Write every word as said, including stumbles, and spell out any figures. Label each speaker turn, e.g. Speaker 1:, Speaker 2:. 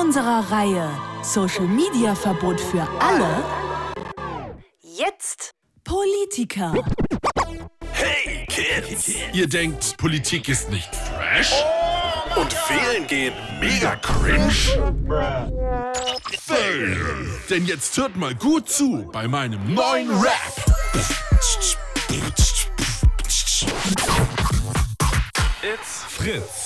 Speaker 1: unserer Reihe Social Media Verbot für alle.
Speaker 2: Jetzt
Speaker 1: Politiker.
Speaker 3: Hey Kids! Ihr denkt, Politik ist nicht fresh? Und wählen geht mega cringe? Fail! Denn jetzt hört mal gut zu bei meinem neuen Rap.
Speaker 4: It's Fritz.